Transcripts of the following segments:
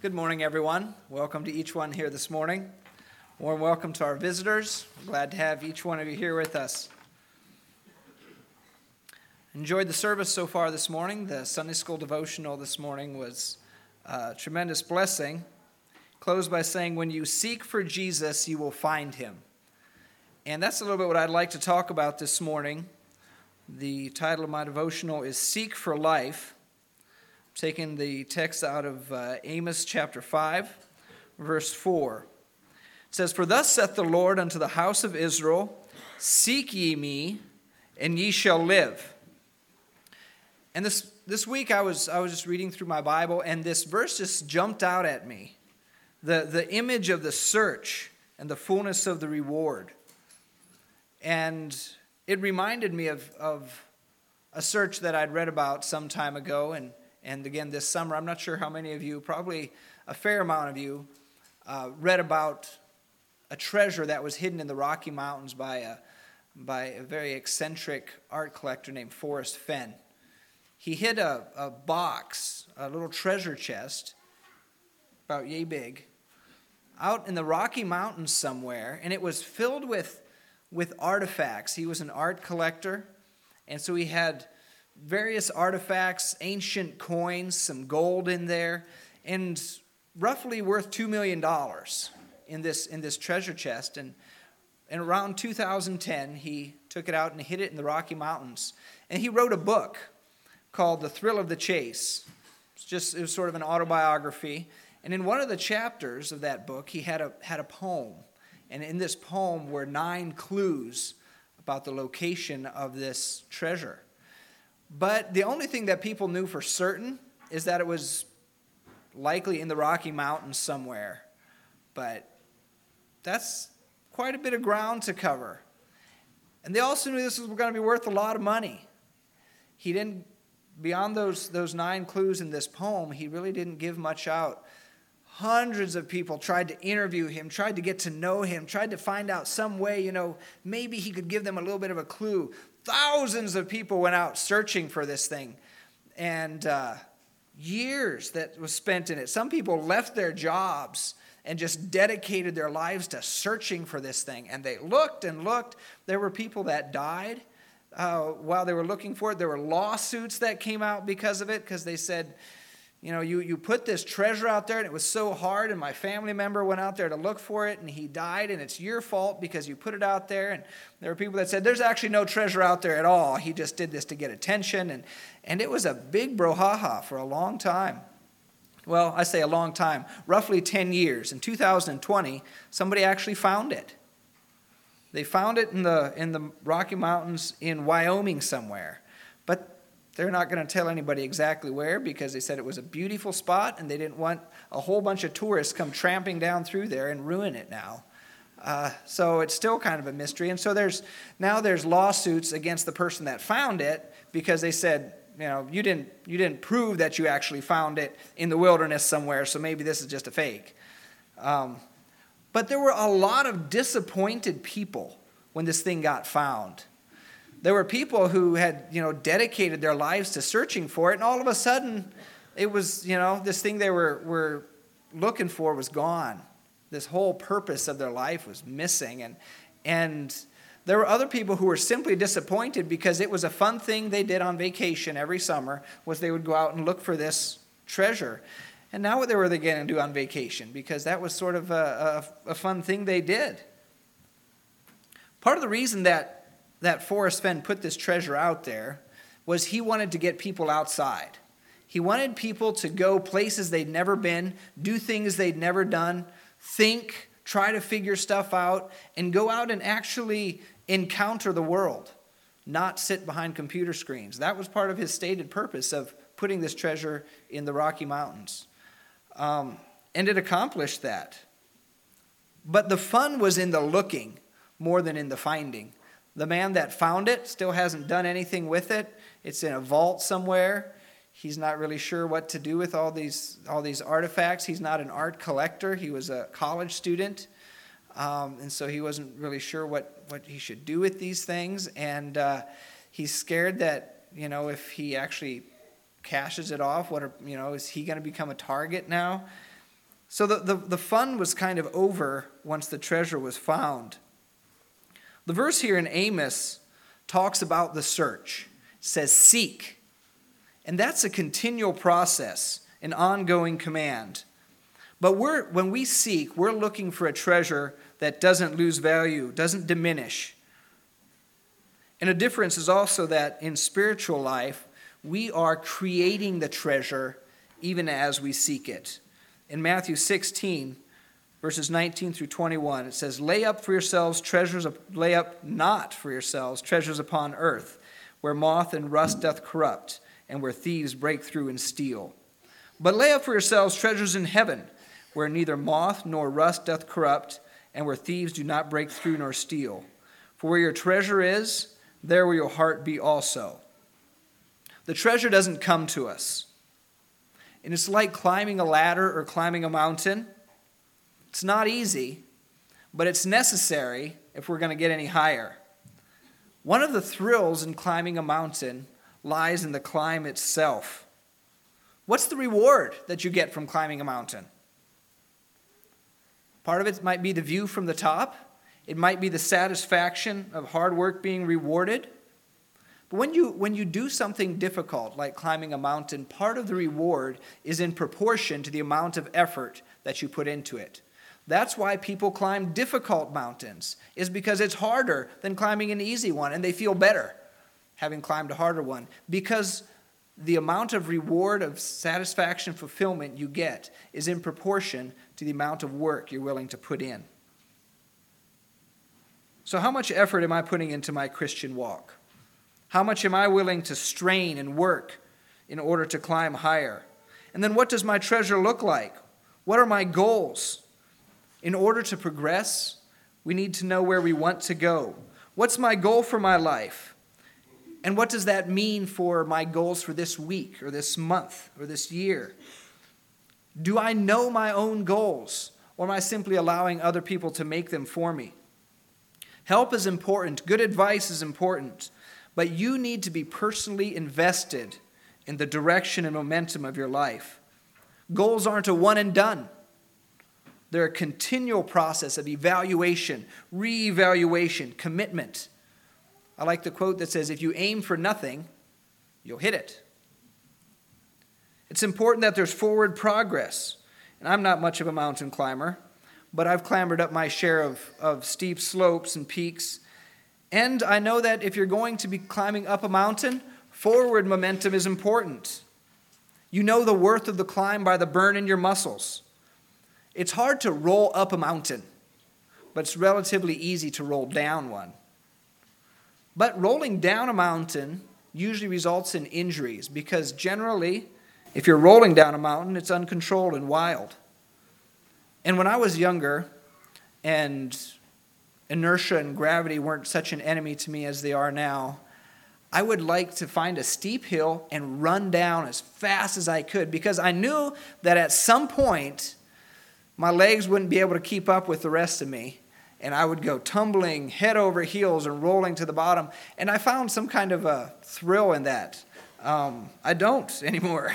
Good morning, everyone. Welcome to each one here this morning. Warm welcome to our visitors. We're glad to have each one of you here with us. Enjoyed the service so far this morning. The Sunday school devotional this morning was a tremendous blessing. Closed by saying, when you seek for Jesus, you will find him. And that's a little bit what I'd like to talk about this morning. The title of my devotional is Seek for Life. Taking the text out of Amos chapter 5, verse 4. It says, For thus saith the Lord unto the house of Israel, Seek ye me, and ye shall live. And this week I was just reading through my Bible, and this verse just jumped out at me. The image of the search and the fullness of the reward. And it reminded me of a search that I'd read about some time ago, and again, this summer, I'm not sure how many of you, probably a fair amount of you, read about a treasure that was hidden in the Rocky Mountains by a very eccentric art collector named Forrest Fenn. He hid a box, a little treasure chest, about yay big, out in the Rocky Mountains somewhere, and it was filled with artifacts. He was an art collector, and so he had various artifacts, ancient coins, some gold in there, and roughly worth $2 million in this treasure chest. And around 2010, he took it out and hid it in the Rocky Mountains. And he wrote a book called The Thrill of the Chase. It was sort of an autobiography. And in one of the chapters of that book, he had a poem. And in this poem were 9 clues about the location of this treasure. But the only thing that people knew for certain is that it was likely in the Rocky Mountains somewhere. But that's quite a bit of ground to cover. And they also knew this was going to be worth a lot of money. He didn't, beyond those 9 clues in this poem, he really didn't give much out. Hundreds of people tried to interview him, tried to get to know him, tried to find out some way, maybe he could give them a little bit of a clue. Thousands of people went out searching for this thing, and years that was spent in it. Some people left their jobs and just dedicated their lives to searching for this thing, and they looked and looked. There were people that died while they were looking for it. There were lawsuits that came out because of it, because they said, you put this treasure out there, and it was so hard, and my family member went out there to look for it, and he died, and it's your fault because you put it out there. And there were people that said, there's actually no treasure out there at all. He just did this to get attention, and it was a big brouhaha for a long time. Well, I say a long time, roughly 10 years. In 2020, somebody actually found it. They found it in the Rocky Mountains in Wyoming somewhere. But they're not going to tell anybody exactly where, because they said it was a beautiful spot and they didn't want a whole bunch of tourists come tramping down through there and ruin it now. So it's still kind of a mystery. And so there's lawsuits against the person that found it, because they said, you didn't prove that you actually found it in the wilderness somewhere, so maybe this is just a fake. But there were a lot of disappointed people when this thing got found. There were people who had, dedicated their lives to searching for it, and all of a sudden, it was, this thing they were looking for was gone. This whole purpose of their life was missing, and there were other people who were simply disappointed because it was a fun thing they did on vacation every summer, was they would go out and look for this treasure. And now what were they going to do on vacation? Because that was sort of a fun thing they did. Part of the reason that Forrest Fenn put this treasure out there was he wanted to get people outside. He wanted people to go places they'd never been, do things they'd never done, think, try to figure stuff out, and go out and actually encounter the world, not sit behind computer screens. That was part of his stated purpose of putting this treasure in the Rocky Mountains. And it accomplished that. But the fun was in the looking more than in the finding. The man that found it still hasn't done anything with it. It's in a vault somewhere. He's not really sure what to do with all these artifacts. He's not an art collector. He was a college student. And so he wasn't really sure what he should do with these things. And he's scared that, if he actually cashes it off, is he going to become a target now? So the fun was kind of over once the treasure was found. The verse here in Amos talks about the search. It says, seek. And that's a continual process, an ongoing command. But when we seek, we're looking for a treasure that doesn't lose value, doesn't diminish. And a difference is also that in spiritual life, we are creating the treasure even as we seek it. In Matthew 16, verses 19 through 21, it says, lay up not for yourselves treasures upon earth, where moth and rust doth corrupt, and where thieves break through and steal. But lay up for yourselves treasures in heaven, where neither moth nor rust doth corrupt, and where thieves do not break through nor steal. For where your treasure is, there will your heart be also. The treasure doesn't come to us. And it's like climbing a ladder or climbing a mountain. It's not easy, but it's necessary if we're going to get any higher. One of the thrills in climbing a mountain lies in the climb itself. What's the reward that you get from climbing a mountain? Part of it might be the view from the top. It might be the satisfaction of hard work being rewarded. But when you do something difficult, like climbing a mountain, part of the reward is in proportion to the amount of effort that you put into it. That's why people climb difficult mountains, is because it's harder than climbing an easy one, and they feel better having climbed a harder one, because the amount of reward, of satisfaction, fulfillment you get is in proportion to the amount of work you're willing to put in. So how much effort am I putting into my Christian walk? How much am I willing to strain and work in order to climb higher? And then what does my treasure look like? What are my goals? In order to progress, we need to know where we want to go. What's my goal for my life? And what does that mean for my goals for this week or this month or this year? Do I know my own goals, or am I simply allowing other people to make them for me? Help is important. Good advice is important. But you need to be personally invested in the direction and momentum of your life. Goals aren't a one and done. They're a continual process of evaluation, re-evaluation, commitment. I like the quote that says, if you aim for nothing, you'll hit it. It's important that there's forward progress. And I'm not much of a mountain climber, but I've clambered up my share of steep slopes and peaks. And I know that if you're going to be climbing up a mountain, forward momentum is important. You know the worth of the climb by the burn in your muscles. It's hard to roll up a mountain, but it's relatively easy to roll down one. But rolling down a mountain usually results in injuries, because generally, if you're rolling down a mountain, it's uncontrolled and wild. And when I was younger, and inertia and gravity weren't such an enemy to me as they are now, I would like to find a steep hill and run down as fast as I could, because I knew that at some point my legs wouldn't be able to keep up with the rest of me, and I would go tumbling head over heels and rolling to the bottom. And I found some kind of a thrill in that. I don't anymore,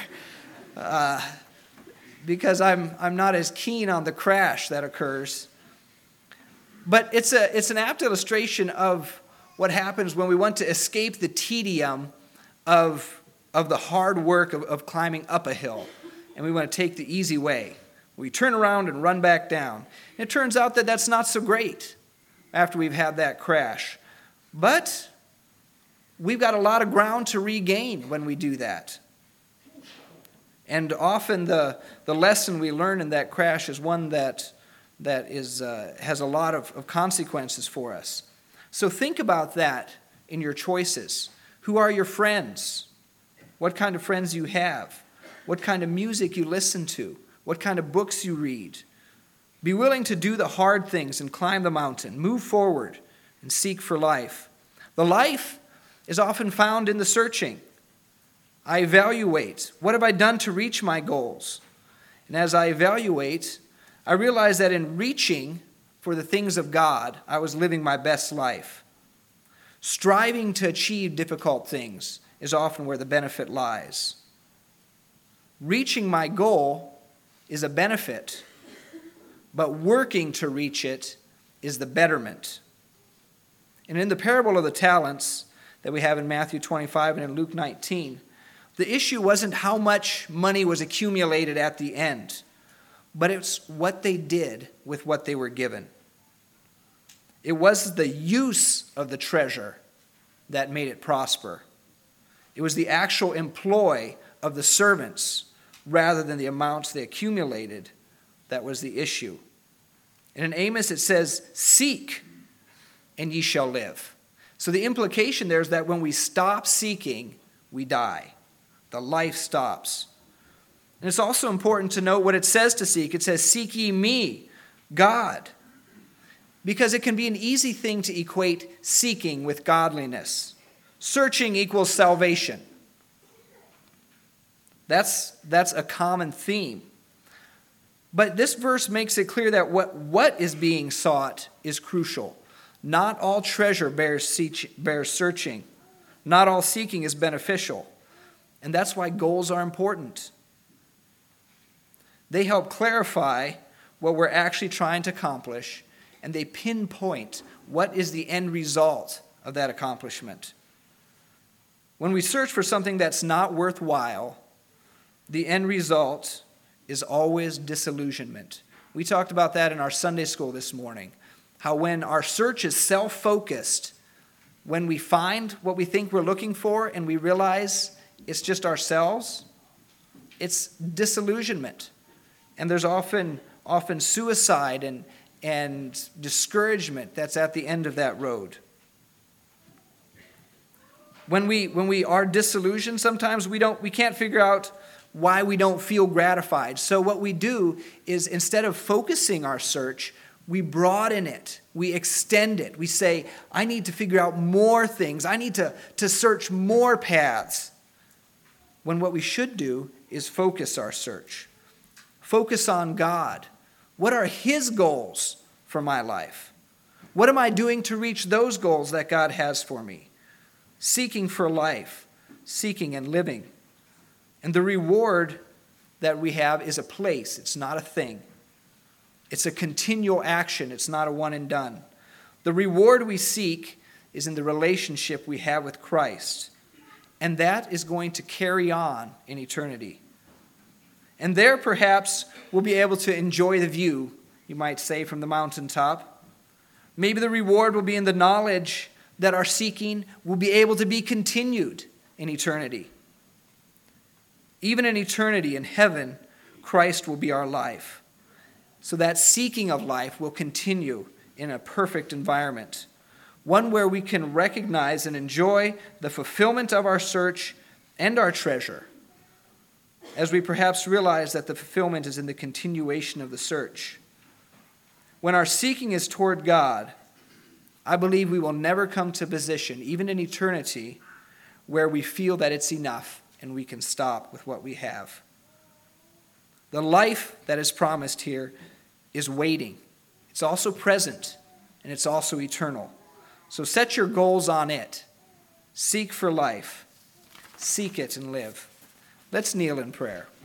because I'm not as keen on the crash that occurs. But it's an apt illustration of what happens when we want to escape the tedium of the hard work of climbing up a hill, and we want to take the easy way. We turn around and run back down. And it turns out that that's not so great after we've had that crash. But we've got a lot of ground to regain when we do that. And often the lesson we learn in that crash is one that has a lot of consequences for us. So think about that in your choices. Who are your friends? What kind of friends you have? What kind of music you listen to? What kind of books you read? Be willing to do the hard things and climb the mountain. Move forward and seek for life. The life is often found in the searching. I evaluate. What have I done to reach my goals? And as I evaluate, I realize that in reaching for the things of God, I was living my best life. Striving to achieve difficult things is often where the benefit lies. Reaching my goal is a benefit, but working to reach it is the betterment. And in the parable of the talents that we have in Matthew 25 and in Luke 19, the issue wasn't how much money was accumulated at the end, but it's what they did with what they were given. It was the use of the treasure that made it prosper. It was the actual employ of the servants rather than the amounts they accumulated that was the issue. And in Amos it says, "Seek, and ye shall live." So the implication there is that when we stop seeking, we die. The life stops. And it's also important to note what it says to seek. It says, "Seek ye me, God." Because it can be an easy thing to equate seeking with godliness. Searching equals salvation. That's a common theme. But this verse makes it clear that what is being sought is crucial. Not all treasure bears searching. Not all seeking is beneficial. And that's why goals are important. They help clarify what we're actually trying to accomplish, and they pinpoint what is the end result of that accomplishment. When we search for something that's not worthwhile, the end result is always disillusionment. We talked about that in our Sunday school this morning, how when our search is self-focused, when we find what we think we're looking for and we realize it's just ourselves, it's disillusionment. And there's often suicide and discouragement that's at the end of that road. When we are disillusioned, sometimes we can't figure out why we don't feel gratified. So what we do is, instead of focusing our search, we broaden it. We extend it. We say, I need to figure out more things. I need to search more paths. When what we should do is focus our search. Focus on God. What are His goals for my life? What am I doing to reach those goals that God has for me? Seeking for life, seeking and living. And the reward that we have is a place. It's not a thing. It's a continual action. It's not a one and done. The reward we seek is in the relationship we have with Christ. And that is going to carry on in eternity. And there perhaps we'll be able to enjoy the view, you might say, from the mountaintop. Maybe the reward will be in the knowledge that our seeking will be able to be continued in eternity. Even in eternity, in heaven, Christ will be our life. So that seeking of life will continue in a perfect environment. One where we can recognize and enjoy the fulfillment of our search and our treasure, as we perhaps realize that the fulfillment is in the continuation of the search. When our seeking is toward God, I believe we will never come to a position, even in eternity, where we feel that it's enough and we can stop with what we have. The life that is promised here is waiting. It's also present, and it's also eternal. So set your goals on it. Seek for life. Seek it and live. Let's kneel in prayer.